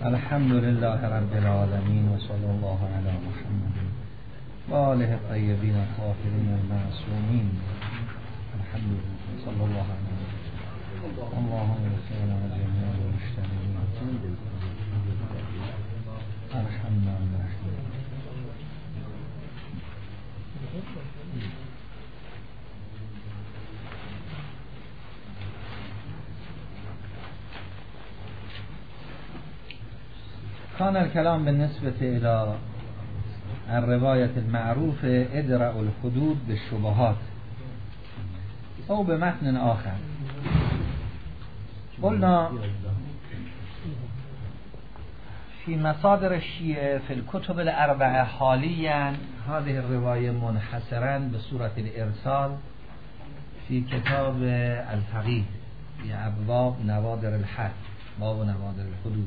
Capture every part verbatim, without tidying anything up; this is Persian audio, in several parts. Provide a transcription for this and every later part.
الحمد لله رب العالمين وصلى الله على محمد و آله الطیبین الطاهرین المعصومین. الحمد لله صلی الله علیه و اللهم صل على جميع المشتغلين الحمد لله. كان الكلام بالنسبة إلى الرواية المعروفة ادرأ الحدود بالشبهات أو بمتن آخر. قلنا في مصادر الشيعة في الكتب الأربعة حاليا هذه الرواية منحصرا بصورة الإرسال في كتاب الفقيه في أبواب نوادر الحد، باب نوادر الحدود.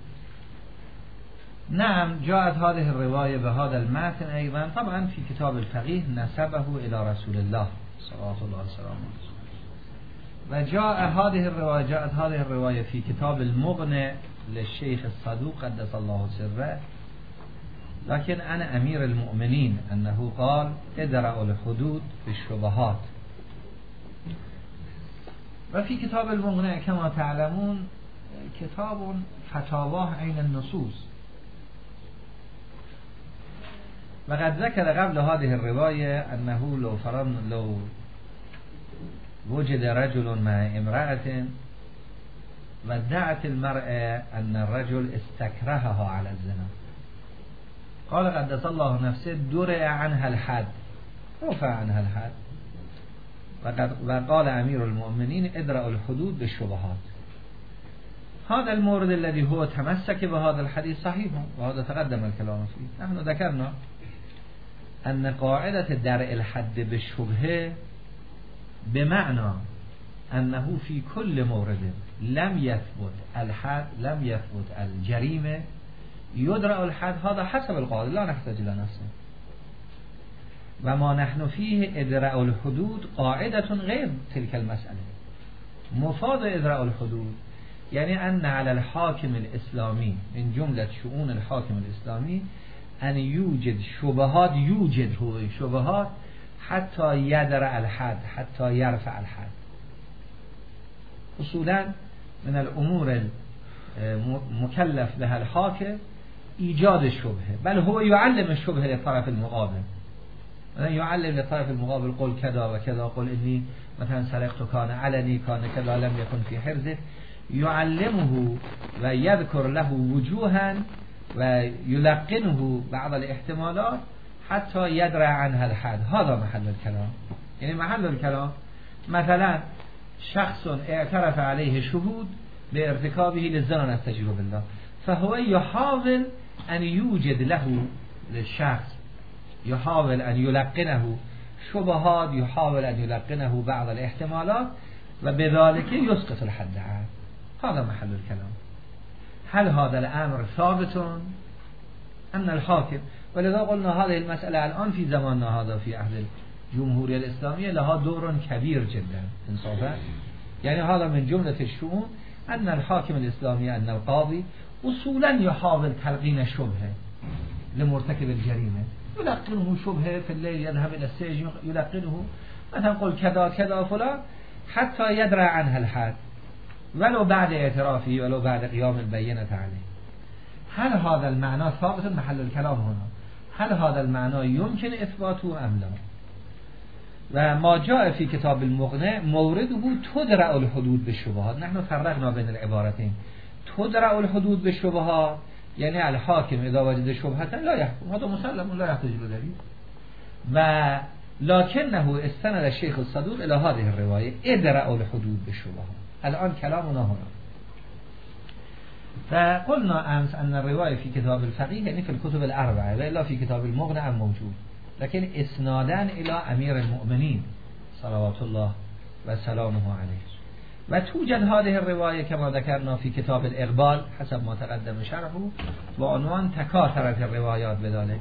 نعم جاءت هذه الرواية بهذا المتن أيضا طبعا في كتاب الفقيه نسبه إلى رسول الله صلى الله عليه وسلم. وجاء هذه الرواية جاءت هذه الرواية في كتاب المغني للشيخ الصدوق قدس الله سره، لكن أنا أمير المؤمنين أنه قال ادرأ الحدود بالشبهات. وفي كتاب المغني كما تعلمون كتاب فتاواه عين النصوص، وقد ذكر قبل هذه الرواية أنه لو فرض لو وجد رجل مع امرأة وادعت المرأة أن الرجل استكرهها على الزنا، قال قدس الله نفسه درع عنها الحد، رفع عنها الحد. وقد وقال أمير المؤمنين ادرأ الحدود بالشبهات. هذا المورد الذي هو تمسك بهذا الحديث صحيح، وهذا تقدم الكلام فيه. نحن ذكرنا أن قاعدة درء الحد بالشبهة بمعنى أنه في كل مورد لم يثبت الحد لم يثبت الجريمة يدرأ الحد، هذا حسب القاعدة لا نحتاج إلى نفسه. وما نحن فيه ادرأ الحدود قاعدة غير تلك المسألة. مفاد ادرأ الحدود يعني أن على الحاكم الإسلامي من جملة شؤون الحاكم الإسلامي أن يوجد شبهات يوجد هو شبهات حتى يدرأ الحد، حتى يرفع الحد. اصولا من الأمور المكلف بها الحاكم إيجاد الشبهة، بل هو يعلم الشبهة للطرف المقابل، يعلم للطرف المقابل قل كذا وكذا، قل إني مثلا سرقت كان علني كان كذا لم يكن في حرزه، يعلمه ويذكر له وجوها ويلقنه بعض الاحتمالات حتى يدرع عنها الحد. هذا محل الكلام. يعني محل الكلام مثلا شخص اعترف عليه شهود بارتكابه للزنا نستجير بالله، فهو يحاول أن يوجد له للشخص، يحاول أن يلقنه شبهات، يحاول أن يلقنه بعض الاحتمالات وبذلك يسقط الحد عنه. هذا محل الكلام. هل هذا الأمر ثابت أن الحاكم، ولذا قلنا هذه المسألة الآن في زماننا هذا في عهد الجمهورية الإسلامية لها دور كبير جدا إنصافا. يعني هذا من جملة الشؤون أن الحاكم الإسلامي أن القاضي أصولا يحاول تلقين الشبهة لمرتكب الجريمة، يلقنه شبهة في الليل يذهب إلى السجن يلقنه مثلا قل كذا كذا فلان حتى يدرع عنها الحد ولو بعد اعترافه ولو بعد قيام البينة عليه. هل هذا المعنى ثابت؟ محل الكلام هنا هل هذا المعنى يمكن إثباته أم لا؟ وما جاء في كتاب المغني مورده تدرأ الحدود بالشبهات. نحن فرقنا بين العبارتين. تدرأ الحدود بالشبهات يعني الحاكم إذا وجد شبهة لا يحكم، هذا مسلم لا يحتاج إلى دليل. و لكنه استند الشيخ الصدوق إلى هذه الرواية ادرأ الحدود بالشبهات. الآن كلامنا هنا. فقلنا أمس أن الرواية في كتاب الفقيه يعني في الكتب الأربعة وإلا في كتاب المغني هم موجود، لكن إسنادا إلى أمير المؤمنين صلوات الله وسلامه عليه. وتوجد هذه الرواية كما ذكرنا في كتاب الإقبال حسب ما تقدم شرحه بعنوان تكاثرت الروايات بذلك.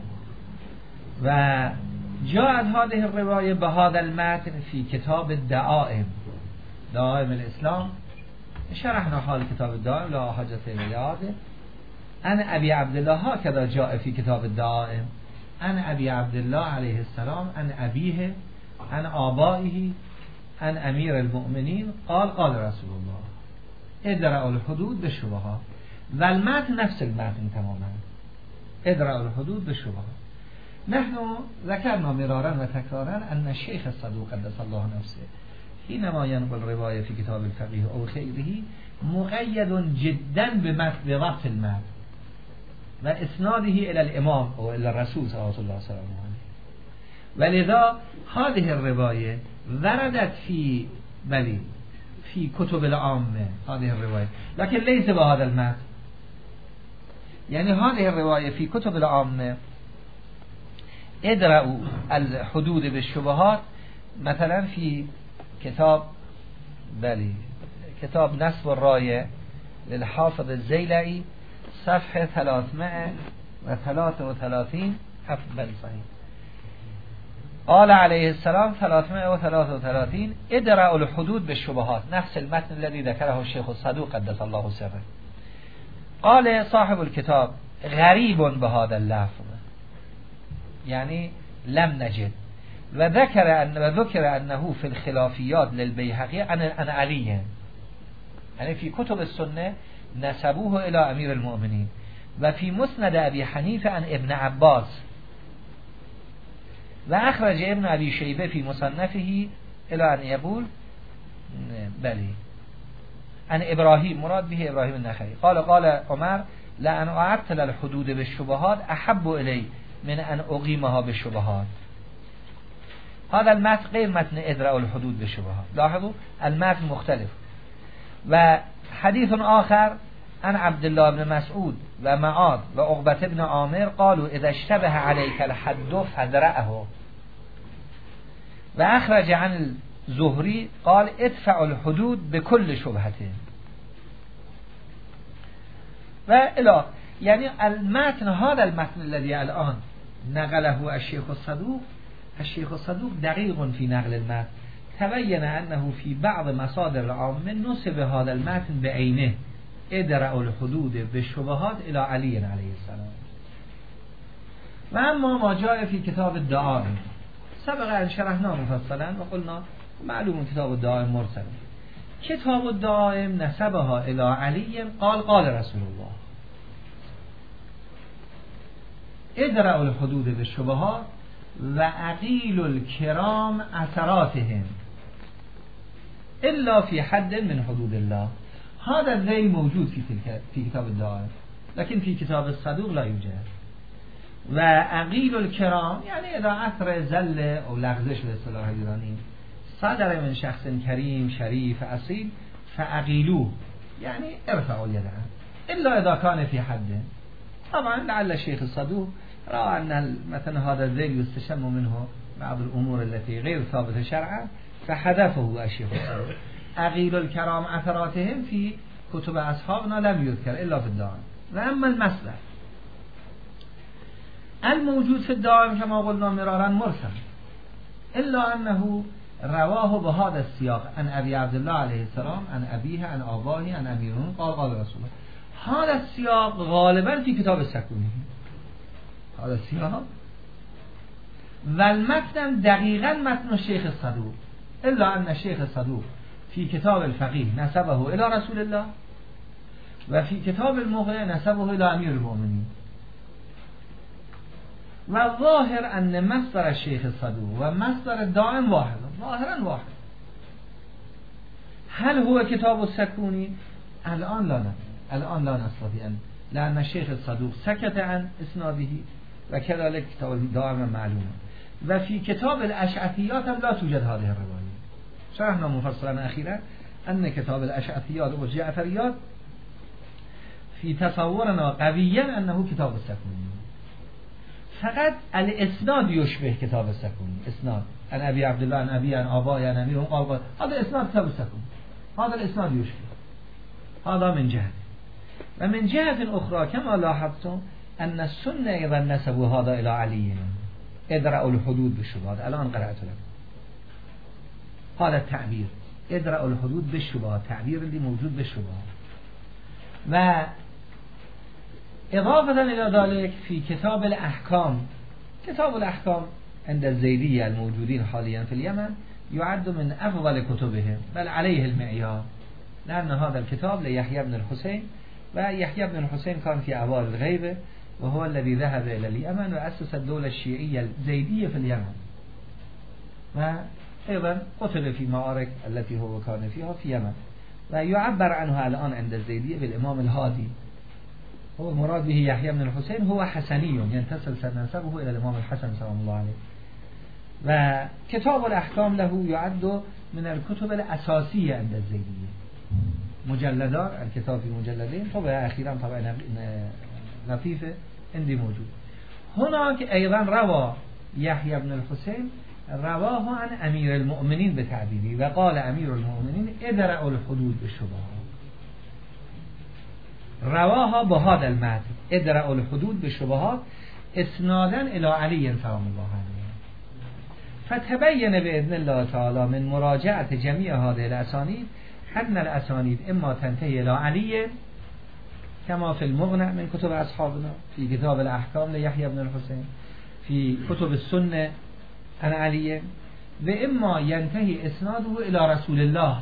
وجاءت هذه الرواية بهذا المتن في كتاب الدعائم دعائم الإسلام. شرحنا حال كتاب الدعائم لا حاجة إلى هذا. ان ابی عبدالله ها کذا جاء فی کتاب الدعائم ان ابی عبدالله علیه السلام ان ابیه ان آبائه ان امیر المؤمنین قال قال رسول الله ادرأ الحدود به شبهات و المتن نفس المتن تماما ادرأ الحدود به شبهات. نحن ذكرنا مرارا و تکرارا ان الشيخ الصدوق قدس الله نفسه حينما ينقل روایه في کتاب الفقيه او غيره مقید جدا به وقت المتن و اسناده الى الامام او الى الرسول صلى الله عليه وسلم. ولذا هذه الروايه وردت في بلی في كتب العامه هذه الروايه لكن ليس بهذا المتن. يعني هذه الروايه في كتب العامه ادرأوا الحدود بالشبهات مثلا في كتاب بلی كتاب نصب الرايه للحافظ الزيلعي صفحه ثلاثمائة وثلاثة وثلاثين بل صحيح قال عليه السلام ثلاثمائة وثلاثة وثلاثين ادرأوا الحدود بالشبهات نفس المتن الذي ذكره الشيخ الصدوق قدس الله سره. قال صاحب الكتاب غريب بهذا اللفظ يعني لم نجد وذكر أن وذكر أنه في الخلافيات للبيهقي عن علي يعني في كتب السنة نسبوه إلى أمير المؤمنين وفي مسند أبي حنيفة عن ابن عباس و اخرج ابن ابي شیبه فی مصنفه الى ان یقول بلی ان ابراهیم مراد به ابراهیم النخعی قال قال عمر لأن اعطل الحدود بالشبهات احب الی من ان اقیمها بالشبهات. هذا المتن غير متن ادرأ الحدود بالشبهات. لاحظوا المتن مختلف. و حديث آخر عن عبد الله بن مسعود و معاذ و عقبة بن عامر قالوا اذا اشتبه عليك الحد فادرأه. و اخرج عن الزهري قال ادفع الحدود بكل شبهته. و الا يعني المتن هذا المتن الذي الان نقله الشيخ الصدوق الشيخ الصدوق دقيق في نقل المتن تبين انه في بعض مصادر العامه نسب هذا المتن بعينه ادرأ الحدود بالشبهات الى علي عليه السلام. و اما ما جاء في كتاب الدعائم سبق ان شرحنا مفصلا و قلنا معلوم كتاب الدعائم مرسل. كتاب الدعائم نسبها الى علي قال قال رسول الله ادرأ الحدود بالشبهات و عقیل الکرام اثراتهم الا في حد من حدود الله. هذا الذيل موجود في تلك في كتاب الدعائم لكن في كتاب الصدوق لا يوجد. و عقیل الکرام يعني اذا اثر زل او لغزش به اصطلاح ایرانی صدر من شخص کریم شریف اصیل فعقیلوه يعني ارفعوا اليد الا اذا كان في حد. طبعا لعل الشيخ الصدوق رأى أن مثلا هذا الذيل يستشم منه بعض الأمور التي غير ثابتة شرعا فحذفه الشيخ الصدوق. عقيل الكرام أثراتهم في كتب أصحابنا لم يذكر إلا في الدعائم. وأما المصدر الموجود في الدعائم كما قلنا مرارا مرسل إلا أنه رواه بهذا السياق عن أبي عبد الله عليه السلام عن أبيه عن آبائه عن أميرهم قال قال رسول الله. هذا السياق غالبا في كتاب السكوني هذا السياق والمتن دقيقا متن الشيخ الصدوق إلا أن الشيخ الصدوق في كتاب الفقيه نسبه إلى رسول الله وفي كتاب المغني نسبه إلى أمير المؤمنين. والظاهر أن مصدر الشيخ الصدوق ومصدر الدائم واحد ظاهرا واحد. هل هو كتاب السكوني؟ الآن لا ندري الآن لا نستطيع أن لأن الشيخ الصدوق سكت عن إسناده وكذلك كتاب الدائم معلومة. وفي كتاب الأشعثيات هم لا توجد هذه الرواية. شرحنا مفصلا أخيرا أن كتاب الأشعثيات والجعفريات في تصورنا قويا أنه كتاب السكوني. فقط الإسناد يشبه كتاب السكوني. إسناد عن أبي عبد الله عن أبي عن آبائي عن أميرهم قال هذا إسناد كتاب السكوني. هذا الإسناد يشبه. هذا من جهة. ومن جهة أخرى كما لاحظتم أن السنة إذا نسبوا هذا إلى علي ادرأوا الحدود بالشبهات. الآن قرأت لكم هذا التعبير ادرأوا الحدود بالشبهات تعبير اللي موجود بالشبهات. و اضافة الى ذلك في کتاب الاحکام، کتاب الاحکام عند الزیدیه الموجودین حاليا في اليمن يعد من افضل كتبهم بل عليه المعيار، لأن هذا الكتاب ليحيى بن الحسين، ويحيى بن الحسين كان في أعوار الغيبة وهو الذي ذهب إلى اليمن وأسس الدولة الشيعية الزيدية في اليمن، وأيضا قتل في معارك التي هو كان فيها في اليمن، ويعبر عنه الآن عند الزيدية بالإمام الهادي. هو المراد به يحيى بن الحسين هو حسني ينتسب نسبه إلى الإمام الحسن سلام الله عليه. وكتاب الأحكام له يعد من الكتب الأساسية عند الزيدية، مجلدات الكتاب في مجلدين، طبعا أخيرا طبعا لطيفة عندي موجود. هناك أيضا روى يحيى بن الحسين رواه عن أمير المؤمنين بتعبيره، وقال أمير المؤمنين ادرأوا الحدود بالشبهات، رواها بهذا المتن ادرأوا الحدود بالشبهات اسنادا إلى علي سلام الله عليه. فتبين بإذن الله تعالى من مراجعة جميع هذه الأسانيد أن الأسانيد إما تنتهي إلى علي كما في المغنى من كتب أصحابنا، في كتاب الأحكام ليحيى بن الحسين، في كتب السنة عن علي، وإما ينتهي إسناده إلى رسول الله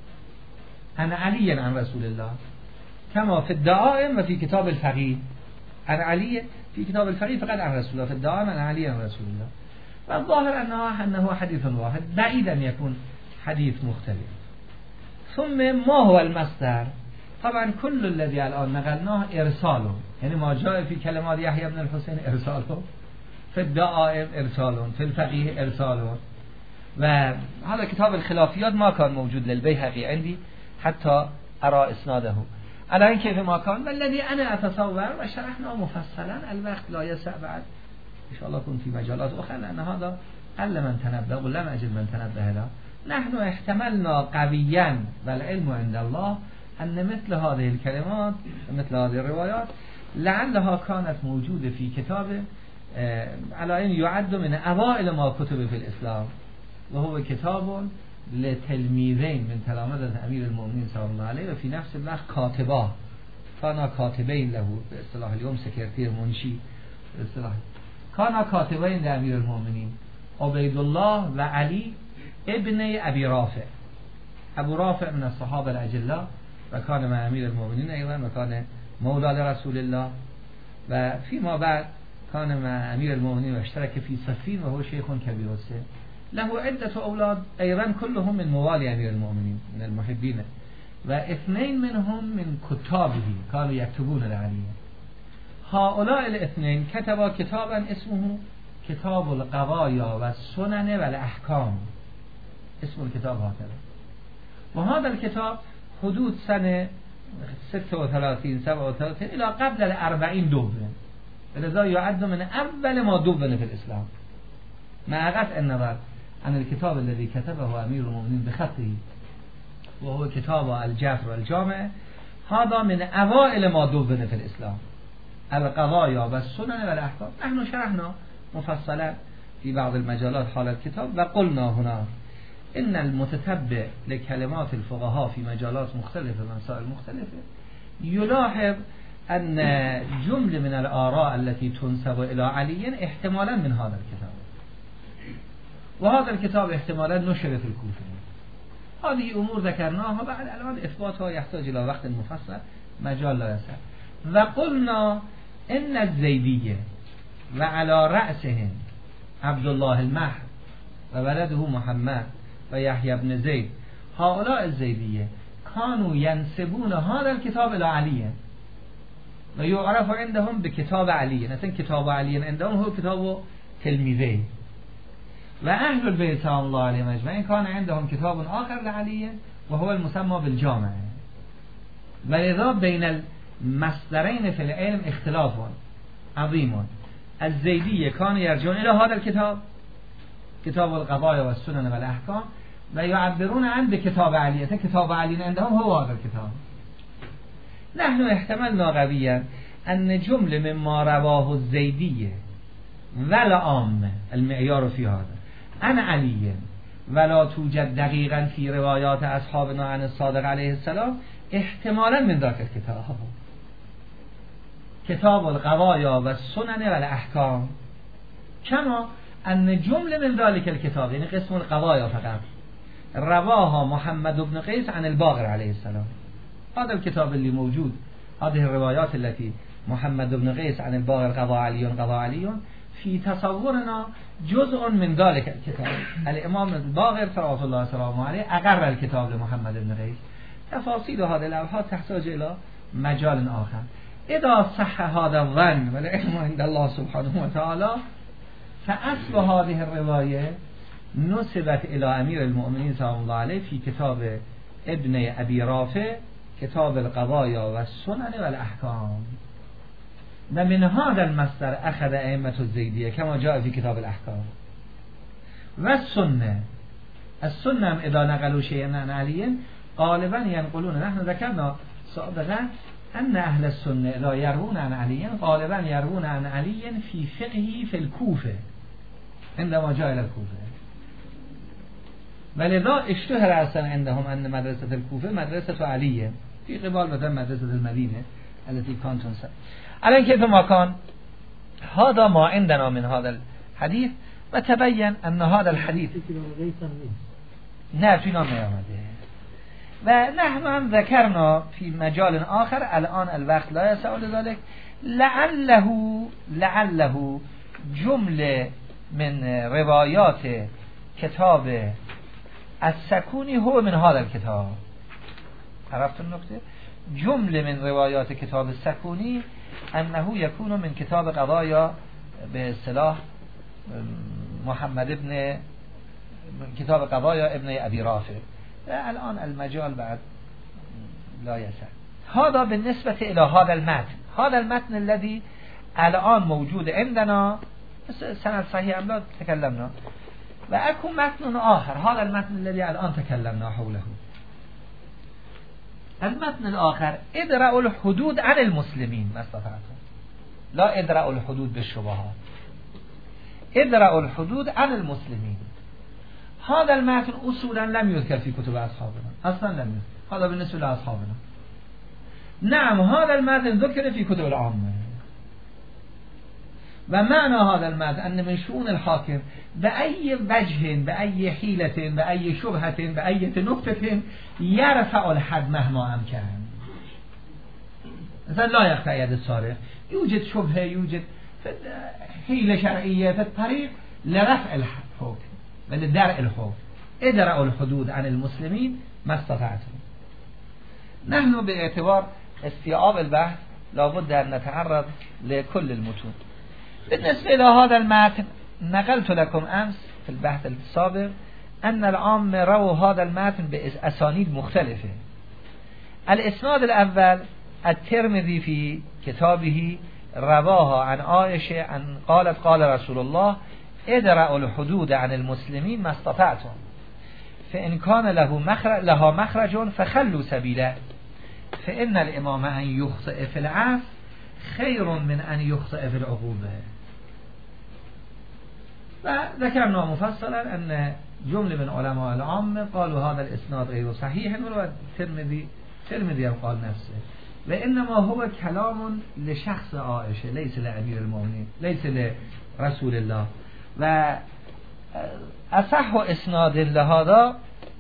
عن علي عن رسول الله كما في الدعائم وفي كتاب الفقيه عن علي، في كتاب الفقيه فقط عن رسول الله، في الدعائم عن علي عن رسول الله. والظاهر أنه أنه حديث واحد، بعيد أن يكون حديث مختلف. ثم ما هو المصدر؟ طبعا كل الذي الآن نقلناه إرساله، يعني ما جاء في كلمات يحيى بن الحسين إرساله، في الدعائم إرساله، في الفقيه إرساله. وهذا كتاب الخلافيات ما كان موجود للبيهقي عندي حتى أرى إسناده الآن كيف ما كان، والذي أنا أتصور وشرحنا مفصلا، الوقت لا يسع بعد إن شاء الله يكون في مجالات أخرى، لأن هذا قل من تنبه ولم أجد من تنبه له. نحن احتملنا قويا والعلم عند الله أن مثل هذه الكلمات مثل هذه الروايات لعلها كانت موجودة في كتاب على أن يعد من أوائل ما كتب في الإسلام، وهو كتاب لتلميذين من تلامذة أمير المؤمنين صلى الله عليه، وفي نفس الوقت كاتباه، كان كاتبين له باصطلاح اليوم سكرتير منشي باصطلاح، كان كاتبين لأمير المؤمنين عبید الله و علی ابن ابي رافع. ابو رافع من الصحابة الأجلاء وكان مع أمير المؤمنين أيضا، وكان مولى لرسول الله، وفيما بعد كان مع أمير المؤمنين واشترك في صفين وهو شيخ كبير السن، له عدة أولاد أيضا كلهم من موالي أمير المؤمنين من المحبين، واثنين منهم من كتابه كانوا يكتبون لعلي. هؤلاء الاثنين كتبا كتابا اسمه كتاب القضايا والسنن والأحكام، اسم الكتاب هكذا. وهذا الكتاب حدود سنة ستة وثلاثين سبعة وثلاثين إلى قبل الأربعين دوبن، لذا يعد من أول ما دوبن في الإسلام، مع قطع النظر عن الكتاب الذي كتبه أمير المؤمنين بخطه وهو كتاب الجفر والجامع. هذا من أوائل ما دوبن في الإسلام، القضايا والسنن والأحكام. نحن شرحنا مفصلا في بعض المجالات حال الكتاب، وقلنا هنا إن المتتبع لكلمات الفقهاء في مجالات مختلفة ومسائل مختلفة يلاحظ أن جملة من الآراء التي تنسب إلى علي احتمالا من هذا الكتاب، وهذا الكتاب احتمالا نشر في الكوفة. هذه أمور ذكرناها بعد، الآن إثباتها يحتاج إلى وقت مفصل، مجال لا يسع. وقلنا إن الزيدية وعلى رأسهم عبد الله المهر وولده محمد ويحيى بن زيد، هؤلاء الزيدية كانوا ينسبون هذا الكتاب إلى علي ويعرف عندهم بكتاب علي، مثلا كتاب علي عندهم هو كتاب تلميذي. وأهل البيت سلام الله عليهم أجمعين كان عندهم كتاب آخر لعلي وهو المسمى بالجامع. ولذا بين المصدرين في العلم اختلاف عظيم. الزيدية كانوا يرجعون إلى هذا الكتاب كتاب القضايا والسنن والأحكام ويعبرون عنه بكتاب علي، كتاب علي عندهم هو هذا الكتاب. نحن احتملنا قويا أن جملة مما رواه الزيدية والعامة المعيار في هذا عن علي ولا توجد دقيقا في روايات أصحابنا عن الصادق عليه السلام احتمالا من ذاك الكتاب. کتاب القضایا و سنن و الاحکام کما ان جمله من ذلك الكتاب، یعنی قسم القضایا فقط، رواها محمد بن قیس عن الباقر علیه السلام. هذا الكتاب اللي موجود، هذه الروايات التي محمد بن قيس عن الباقر قضى علي قضى علي في تصورنا جزء من ذلك الكتاب. الامام الباقر صلوات الله وسلامه عليه اقر الكتاب لمحمد بن قيس. تفاصيل هذه الابحاث تحتاج الى مجال آخر. اذا صح هذا الظن والعلم عند الله سبحانه وتعالى فاصل هذه الروايه نسبت الى امیر المؤمنین سلام الله علیه في كتاب ابن ابي رافع کتاب القضایا و سنن و الاحکام. و من هذا المصدر اخذ ائمه الزیدیه كما جاء في كتاب الاحکام. و السنه السنه هم اذا نقلوا شيئا عن علي غالبا ينقلون، نحن ذكرنا سابقا ان اهل السنه اذا يروون عن علي غالبا يروون عن علي في فقهه في الكوفه عندما جاء الى الكوفه. ولذا اشتهر اصلا عندهم ان مدرسه الكوفه مدرسه علي في قبال مثلا مدرسه المدينه التي كانت تنسب. الان كيف ما كان هذا ما عندنا من هذا الحديث وتبين ان هذا الحديث نه فينا ما آمده. و نحن هم ذكرنا في مجال آخر الان الوقت لا يسع لذلك لعله لعله جمله من روايات كتاب السکونی هو من هذا الكتاب. عرفت النکته؟ جمله من روایات کتاب السکونی انه یکون من کتاب قضایا به اصطلاح محمد ابن کتاب قضایا ابن ابي رافع. الان المجال بعد لا يسع. هذا بالنسبة الى هذا المتن. هذا المتن الذي الان موجود عندنا سند صحيح ام لا تكلمنا. و اكو متن آخر هذا المتن الذي الان تكلمنا حوله. المتن الآخر ادرأوا الحدود عن المسلمين ما استطعتم. لا ادرأوا الحدود بالشبهات، ادرأوا الحدود عن المسلمين. هذا المتن اصولا لم يذكر في كتب اصحابنا، اصلا لم يذكر. هذا بالنسبة لاصحابنا. نعم هذا المتن ذكر في كتب العامة. و معنى هذا المتن ان من شؤون الحاكم بأي وجه بأي حيلة بأي شبهة بأي نكتة يرفع الحد مهما امكن. مثلا لا يقطع يد السارق، يوجد شبهة يوجد حيلة شرعية في الطريق لرفع الحكم ولدرء الحكم. ادرأوا الحدود عن المسلمين ما استطعتم. نحن باعتبار استيعاب البحث لابد أن نتعرض لكل المتون. بالنسبة إلى هذا المتن نقلت لكم أمس في البحث السابق أن العام رووا هذا المتن بأسانيد مختلفة. الإسناد الأول الترمذي في كتابه رواها عن عائشة عن قالت قال رسول الله ادرأوا الحدود عن المسلمين ما استطعتم فإن كان له مخرج لها مخرج فخلوا سبيله فإن الإمام أن يخطئ في العفو خير من أن يخطئ في العقوبة. وذكرنا مفصلا أن جملة من علماء العامة قالوا هذا الإسناد غير صحيح وروى الترمذي الترمذي قال نفسه، وإنما هو كلام لشخص عائشة ليس لأمير المؤمنين ليس لرسول الله. و أصح إسناد لهذا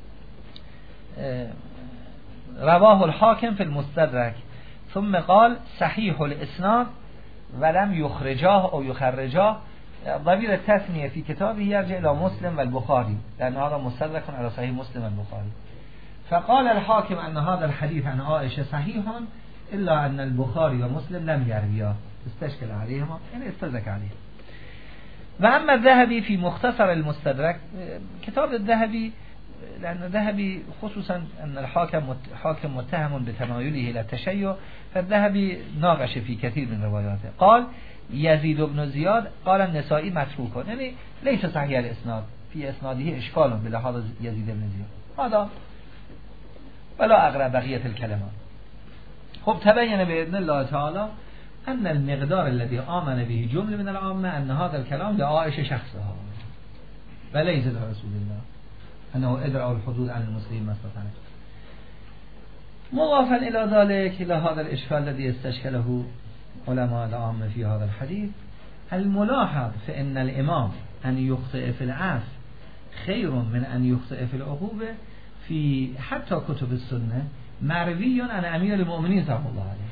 رواه الحاكم في المستدرك ثم قال صحيح الإسناد ولم يخرجاه أو يخرجاه. ضمير التثنية في كتابه يرجع إلى مسلم والبخاري لأن هذا مستدرك على صحيح مسلم والبخاري. فقال الحاكم أن هذا الحديث عن عائشة صحيح إلا أن البخاري ومسلم لم يروياه استشكل عليهما يعني استدرك عليه. وأما الذهبي في مختصر المستدرك كتاب الذهبي لأن الذهبي خصوصا أن الحاكم حاكم متهم بتمايله إلى التشيع فالذهبي ناقش في كثير من رواياته. قال يزيد بن زياد قال النسائي متروك يعني ليس صحيح الإسناد في إسناده إشكال بلحاظ يزيد بن زياد هذا ولا أقرأ بقية الكلمات. خب تبين بإذن الله تعالى أن المقدار الذي آمن به جملة من العامة أن هذا الكلام لعائشة شخصها وليس لرسول الله أنه ادرأوا الحدود عن المسلمين ما استطاعوا. مضافا إلى ذلك إلى هذا الإشكال الذي استشكله علماء العامة في هذا الحديث الملاحظ فإن الإمام أن يخطئ في العفو خير من أن يخطئ في العقوبة في حتى كتب السنة مروي عن أمير المؤمنين صلى الله عليه.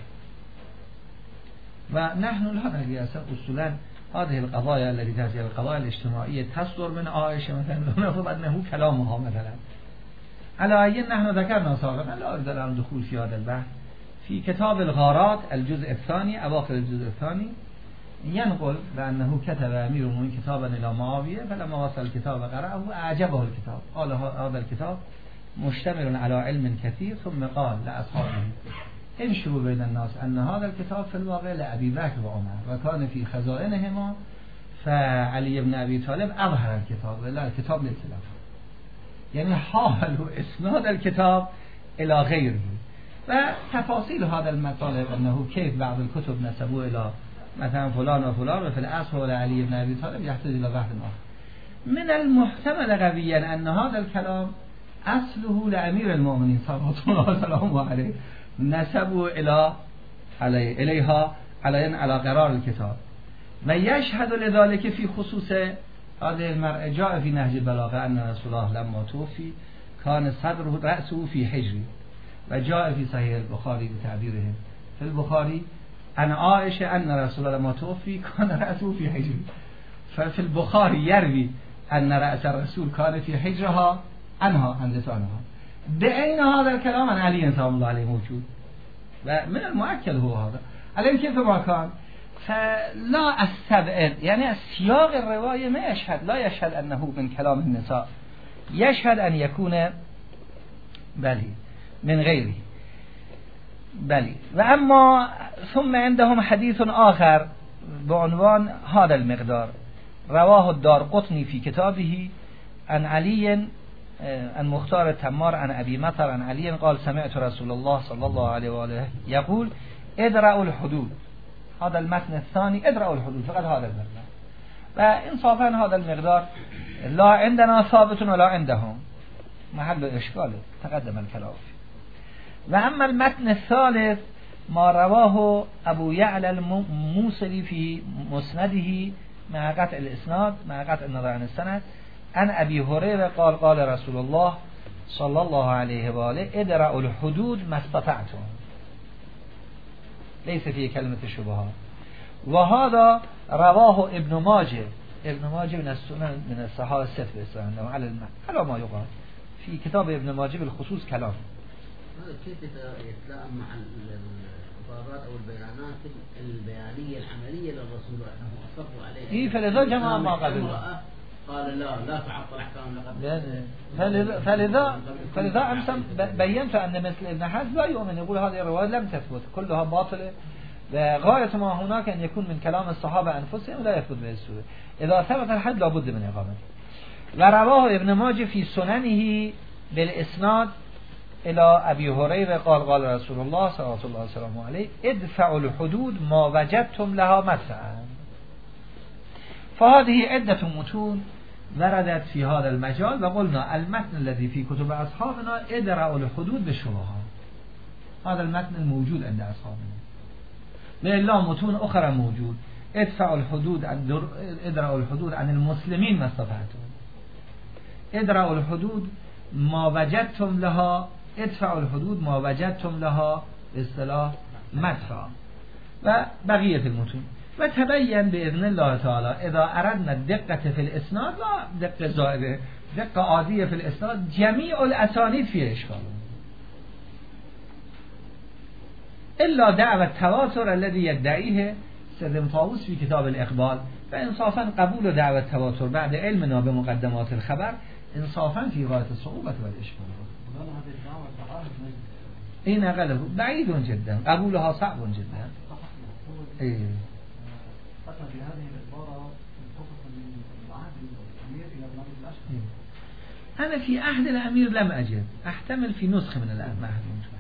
ونحن لا ندري أصولا هذه القضايا التي تأتي القضايا الاجتماعية تصدر من عائشة مثلا نفرض أنه كلامها مثلا. على أي نحن ذكرنا سابقا لا أريد الآن دخول في هذا البحث في كتاب الغارات الجزء الثاني أواخر الجزء الثاني ينقل بأنه كتب أمير المؤمنين كتابا إلى معاوية فلما وصل الكتاب قرأه أعجبه الكتاب قال هذا الكتاب مشتمل على علم كثير ثم قال لأصحابه انشروا بين الناس أن هذا الكتاب في الواقع لأبي بكر وعمر وكان في خزائنهما فعلي بن أبي طالب أظهر الكتاب لا الكتاب للتلاف يعني حاولوا إسناد الكتاب إلى غيره. وتفاصيل هذا المطالب أنه كيف بعض الكتب نسبوه إلى مثلا فلان وفلان وفي الأصل ولا علي بن أبي طالب يحتاج إلى بحث آخر. من المحتمل قويا أن هذا الكلام أصله لأمير المؤمنين صلى الله عليه وسلم نسبوا إلى علي إليها على على قرار الكتاب. ما يشهد لذلك في خصوص هذه المرأة جاء في نهج البلاغة أن رسول الله لما توفي كان صدره رأسه في حجره وجاء في صحيح البخاري بتعبيرهم في البخاري أن عائشة أن رسول الله لما توفي كان رأسه في حجره ففي البخاري يروي أن رأس الرسول كان في حجرها عنها عن لسانها. بأين هذا الكلام عن علي صلى الله عليه موجود ومن المؤكد هو هذا عليه كيف ما كان فلا استبعد يعني سياق الرواية ما يشهد لا يشهد أنه من كلام النساء يشهد أن يكون بلي من غيره بلي. وأما ثم عندهم حديث آخر بعنوان هذا المقدار رواه الدارقطني في كتابه عن علي عن مختار التمار عن أبي مطر عن علي قال سمعت رسول الله صلى الله عليه وآله يقول ادرأوا الحدود. هذا المتن الثاني ادرأوا الحدود فقط هذا المقدار وإنصافا هذا المقدار لا عندنا ثابت ولا عندهم محل إشكاله تقدم الكلام فيه. وأما المتن الثالث ما رواه أبو يعلى الموصلي في مسنده مع قطع الإسناد مع قطع النظر عن السند عن أبي هريرة قال قال رسول الله صلى الله عليه وآله ادرأوا الحدود ما استطعتم ليس فيه كلمة الشبهات. وهذا رواه ابن ماجه ابن ماجه من السنن من الصحابة الستة بإسلام على المعنى على ما يقال في كتاب ابن ماجه بالخصوص كلام. هذا كيف يتلائم مع الخبرات أو البيانات البيانية العملية للرسول أنه أصروا عليه إيه فلذا جماعة ما قبل قال لا لا تعطل أحكام لقد فلذا فلذا فلذا أمسا بينت أن مثل ابن حزم لا يؤمن يقول هذه الروايات لم تثبت كلها باطلة وغاية ما هناك أن يكون من كلام الصحابة أنفسهم لا يثبت بهالصورة. إذا ثبت الحد لابد من إقامته. ورواه ابن ماجه في سننه بالإسناد إلى أبي هريرة قال قال رسول الله صلى الله عليه وسلم عليه ادفعوا الحدود ما وجدتم لها مدفعا. فهذه عدة متون وردت في هذا المجال وقلنا المتن الذي في كتب أصحابنا ادرأوا الحدود بالشبهات هذا المتن الموجود عند أصحابنا. لله متون أخرى موجود ادفعوا الحدود عن ادرأوا الحدود عن المسلمين ما استطعتم ادرأوا الحدود ما وجدتم لها ادفعوا الحدود ما وجدتم لها اصطلاح مدفع وبقية المتون. وتبين بإذن الله تعالى إذا أردنا الدقة في الإسناد لا دقة زائدة دقة عادية في الإسناد جميع الأسانيد فيه إشكال إلا دعوة التواتر الذي يدعيه سيد طاووس في كتاب الإقبال. فإنصافا قبول دعوة التواتر بعد علمنا بمقدمات الخبر إنصافا في غاية الصعوبة والإشكال. إيه نقله بعيد جدا قبولها صعب جدا. إيه في هذه العبارة منطقة من العهد الأمير إلى ابن الأشهر. أنا في عهد الأمير لم أجد أحتمل في نسخة من العهد.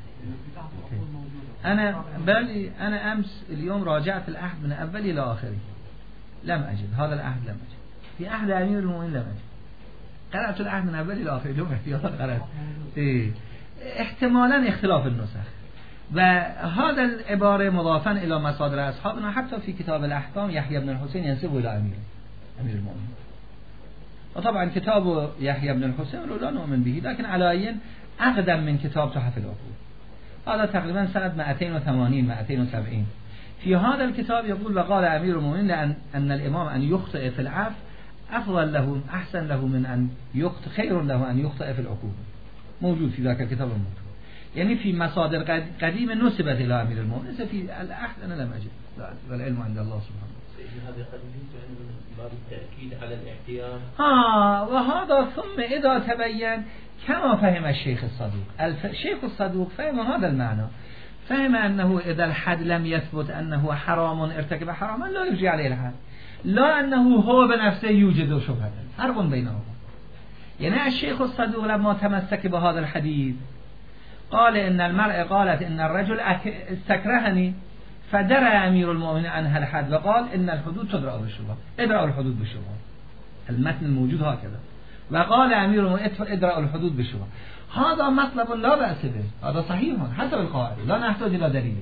أنا بل أنا أمس اليوم راجعت العهد من أول إلى آخره لم أجد هذا العهد لم أجد في عهد أمير المؤمنين لم أجد. قرأت العهد من أول إلى آخره اليوم احتياطا قرأت. إيه احتمالا اختلاف النسخ و هذا العباره مضافا الى مصادر اصحابنا حتى في كتاب الاحکام یحیی بن الحسین ينسب الى امیر امیر المؤمنین. وطبعا كتاب يحيى بن الحسين لا نؤمن به لكن على عين أقدم من كتاب تحف العقول، هذا تقريبا سنة مئتين وثمانين مئتين وسبعين. في هذا الكتاب يقول وقال أمير المؤمنين أن, أن الإمام أن يخطئ في العفو أفضل له أحسن له من أن يخطئ خير له أن يخطئ في العقول. موجود في ذاك الكتاب الموجود، يعني في مصادر قديمة نسبت إلى أمير المؤمنين. في العهد أنا لم أجد، والعلم عند الله سبحانه. هذا قد يجوز من باب التأكيد على الاحتياط. آه وهذا ثم إذا تبين كما فهم الشيخ الصدوق. الشيخ الصدوق فهم هذا المعنى، فهم أنه إذا الحد لم يثبت أنه حرام ارتكب حراما لا يجري عليه الحد، لا أنه هو بنفسه يوجد شبهة، فرق بينهما. يعني الشيخ الصدوق لما تمسك بهذا الحديث قال إن المرأة قالت إن الرجل استكرهني فدرى أمير المؤمنين عنها الحد وقال إن الحدود تدرأ بالشبهة، ادرأوا الحدود بالشبهة. المتن الموجود هكذا. وقال أمير المؤمنين ادرأوا الحدود بالشبهة. هذا مطلب لا بأس به، هذا صحيح حسب القاعدة لا نحتاج إلى دليل.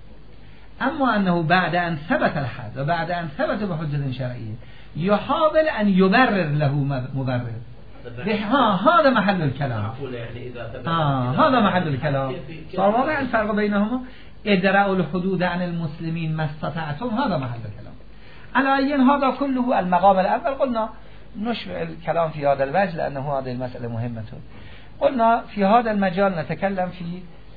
أما أنه بعد أن ثبت الحد وبعد أن ثبت بحجة شرعية يحاول أن يبرر له مبرر، ها هذا محل الكلام. آه هذا محل الكلام. صار واضح الفرق بينهما. ادرأوا الحدود عن المسلمين ما استطعتم، هذا محل الكلام. على أي هذا كله المقام الأول قلنا نشرع الكلام في هذا الوجه لأنه هذه المسألة مهمة. قلنا في هذا المجال نتكلم في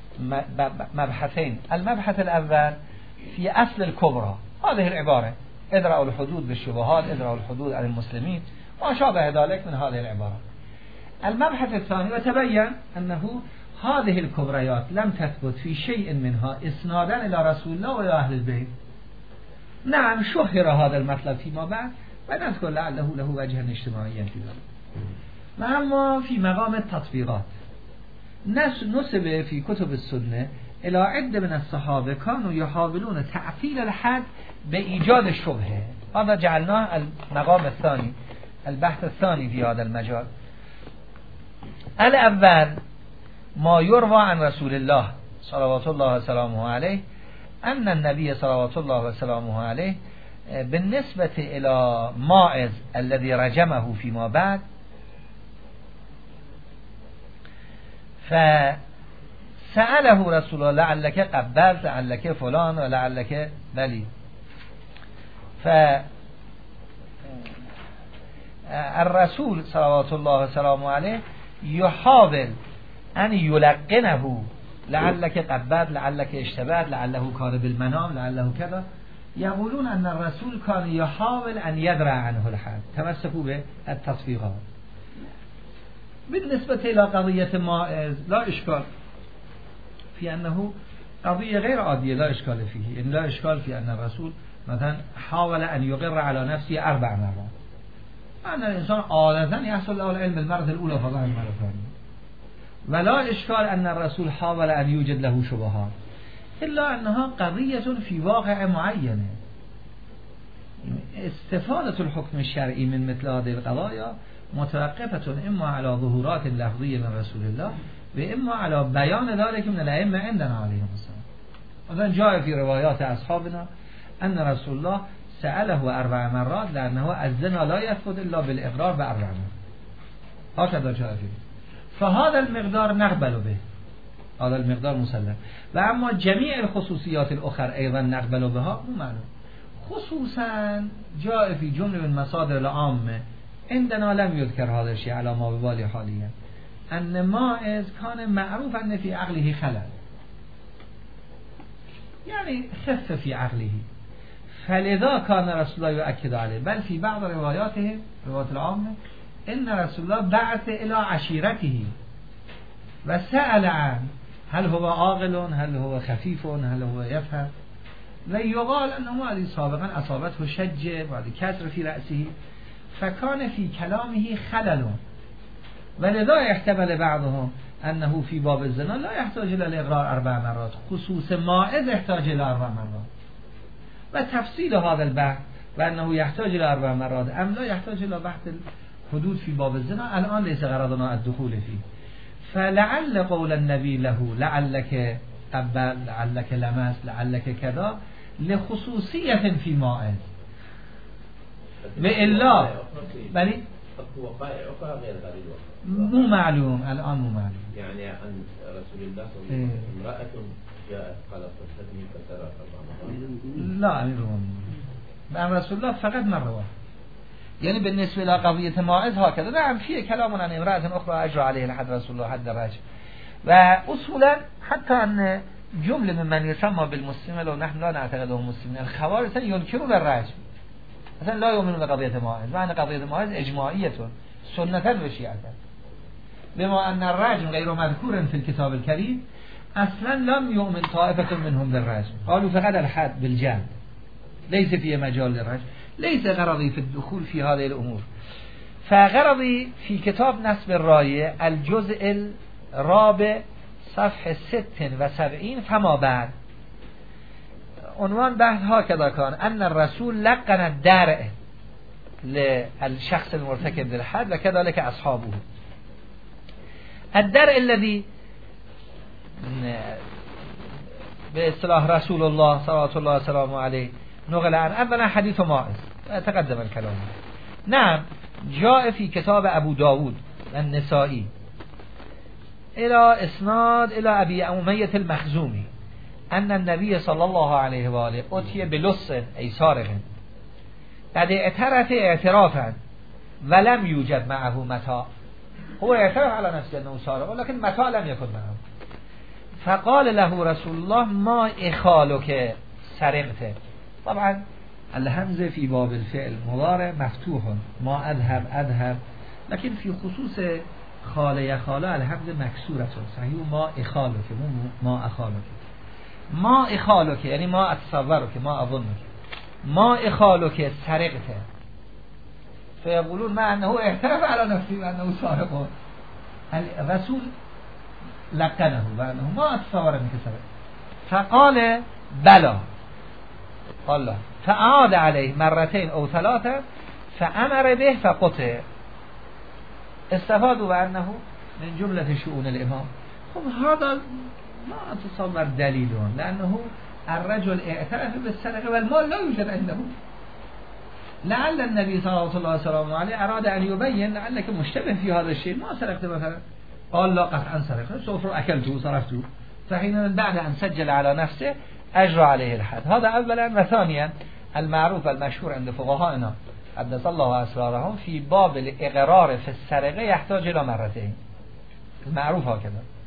مبحثين. المبحث الأول في أصل الكبرى، هذه العبارة ادرأوا الحدود بالشبهات، ادرأوا الحدود عن المسلمين ما شابه ذلك من هذه العبارة. المبحث الثاني وتبين أنه هذه الكبريات لم تثبت في شيء منها اسنادا إلى رسول الله وإلى أهل البيت. نعم شهر هذا المطلب فيما بعد ونذكر لعله له وجه اجتماعيا في ذلك. أما في مقام التطبيقات نسب في كتب السنة إلى عدة من الصحابة كانوا يحاولون تعطيل الحد بإيجاد الشبهة. هذا جعلناه المقام الثاني، البحث الثاني في هذا المجال. الأول ما يروى عن رسول الله صلوات الله وسلامه عليه أن النبي صلوات الله وسلامه عليه بالنسبة إلى ماعز الذي رجمه فيما بعد فسأله رسول الله لعلك قبلت لعلك فلان ولعلك بلي. فالرسول صلوات الله وسلامه عليه يحاول أن يلقنه لعلك قبلت لعلك اشتبهت لعله كان بالمنام لعله كذا. يقولون أن الرسول كان يحاول أن يدرع عنه الحد، تمسكوا بالتطبيقات. بالنسبة إلى قضية ماعز لا إشكال في أنه قضية غير عادية، لا إشكال فيه، إن لا إشكال في أن الرسول مثلا حاول أن يقر على نفسه أربع مرات. أن الإنسان عادة يحصل له العلم المرة الأولى فضل المرة الثانية، ولا إشكال أن الرسول حاول أن يوجد له شبهات، إلا أنها قضية في واقع معين. استفادة الحكم الشرعي من مثل هذه القضايا متوقفة إما على ظهورات لفظية من رسول الله وإما على بيان ذلك من الأئمة عندنا عليهم السلام. وذن جاء في روايات أصحابنا أن رسول الله سأله أربع مرات لأنه الزنا لا يثبت إلا بالإقرار بأربع مرات، هكذا جاء فيه. فهذا المقدار نقبل به، هذا المقدار مسلم. و اما جميع الخصوصيات الأخرى أيضا نقبل بها مو معلوم. خصوصا جاء في جمله من مصادر العامة عندنا لم يذكر هذا الشيء على ما ببالي حاليا أن ماعز كان معروف أن في عقله خلل، يعني خف في عقله، فلذا كان رسول الله يؤكد عليه. بل في بعض رواياته روايات العامة إن رسول الله بعث إلى عشيرته وسأل عن هل هو عاقل هل هو خفيف هل هو يفهم، ويقال أنه هذه سابقا أصابته شجة بعد كسر في رأسه فكان في كلامه خلل، ولذا يحتمل بعضهم أنه في باب الزنا لا يحتاج إلى الإقرار أربع مرات، خصوص ماعز يحتاج إلى أربع مرات. وتفصيل هذا البحث وأنه يحتاج إلى أربع مرات أم لا يحتاج إلى بحث الحدود في باب الزنا الآن ليس غرضنا الدخول فيه. فلعل قول النبي له لعلك قبل لعلك لمس لعلك كذا لخصوصیت فی ماعز و الا بلی مو معلوم الان مو معلوم يعني عن رسول الله صلى الله عليه وسلم امرأة جاءت قالت فسدني فسرى أربع مرات لا امیر عن رسول الله فقط من رواه يعني بالنسبة إلى قضية ماعز هكذا نعم فيه كلام عن امرأة أخرى أجرى عليه الحد رسول الله حد الرجم وأصولا حتى أن جملة ممن يسمى بالمسلمين لو نحن لا نعتقدهم مسلمين الخوارج ينكرون الرجم مثلا لا يؤمنون بقضية ماعز معنى قضية ماعز إجماعية سنة وشيعة بما أن الرجم غير مذكور في الكتاب الكريم أصلا لم يؤمن طائفة منهم بالرجم قالوا فقد الحد بالجلد ليس فيه مجال للرجم ليس غرضي في الدخول في هذه الأمور فغرضي في كتاب نسب الراية الجزء الرابع صفحة ست وسبعين فما بعد عنوان بحث هكذا كان أن الرسول لقن الدرع للشخص المرتكب للحد وكذلك أصحابه الدرع الذي باصطلاح رسول الله صلوات الله وسلامه عليه نقل عن اولا حديث ماعز تقدم الكلام نعم جاء في كتاب ابو داود النسائي الى اسناد الى ابي امية المخزومي ان النبي صلى الله عليه وآله اتي بلص اي سارق قد اعترف اعترافا ولم يوجد معه متاع هو اعترف على نفسه انه سارق ولكن متاع لم يكن معه فقال له رسول الله ما اخالك سرقته طبعا الهمزه في باب الفعل مضارع مفتوح ما اذهب اذهب لكن في خصوص خاله خاله الهمزه مكسوره صحیح ما اخالك ما اخالك ما اخالك یعنی ما اتصورك ما اظنك ما اخالك سرقته فيقولون ما انه اعترف على نفسه انه سارق الرسول لقنه وانه ما اتصور انك سرق فقال بلى قال له فأعاد عليه مرتين او ثلاثه فامر به فقطع استفادوا بانه من جمله شؤون الامام خب هذا ما اتصور دليل لانه الرجل اعترف بالسرقه والمال لا يوجد عنده لعل النبي صلى الله عليه وسلم عليه اراد ان يبين لعلك مشتبه في هذا الشيء ما سرقت مثلا قال لا قطعا سرقت سوف اكلته وصرفته فحين بعد ان سجل على نفسه اجرى عليه الحد هذا اولا وثانيا المعروف والمشهور عند فقهائنا قدس الله اسرارهم في باب الاقرار في السرقه يحتاج الى مرتين المعروف هكذا